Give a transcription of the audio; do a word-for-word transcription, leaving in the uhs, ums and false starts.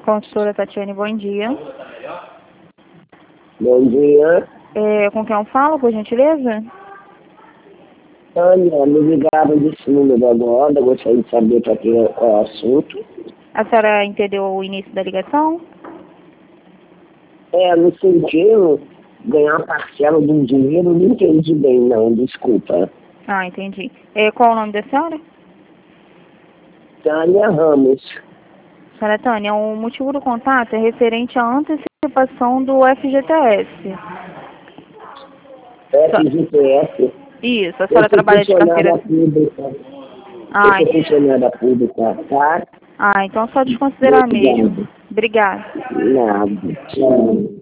Consultora Tatiane, bom dia. Bom dia. É, com quem eu falo, por gentileza? Tânia, me ligaram desse número agora, gostaria de saber para que, qual é o assunto. A senhora entendeu o início da ligação? É, no sentido ganhar uma parcela do dinheiro, não entendi bem não, desculpa. Ah, entendi. É, qual o nome da senhora? Tânia Ramos. Senhora Tânia, o motivo do contato é referente à antecipação do F G T S. F G T S. Isso, a Eu senhora sou trabalha de carteira... funcionária pública. Ah, Eu sou funcionária pública, tá? ah, então só desconsiderar mesmo. Obrigado. Obrigada. Nada. Tchau.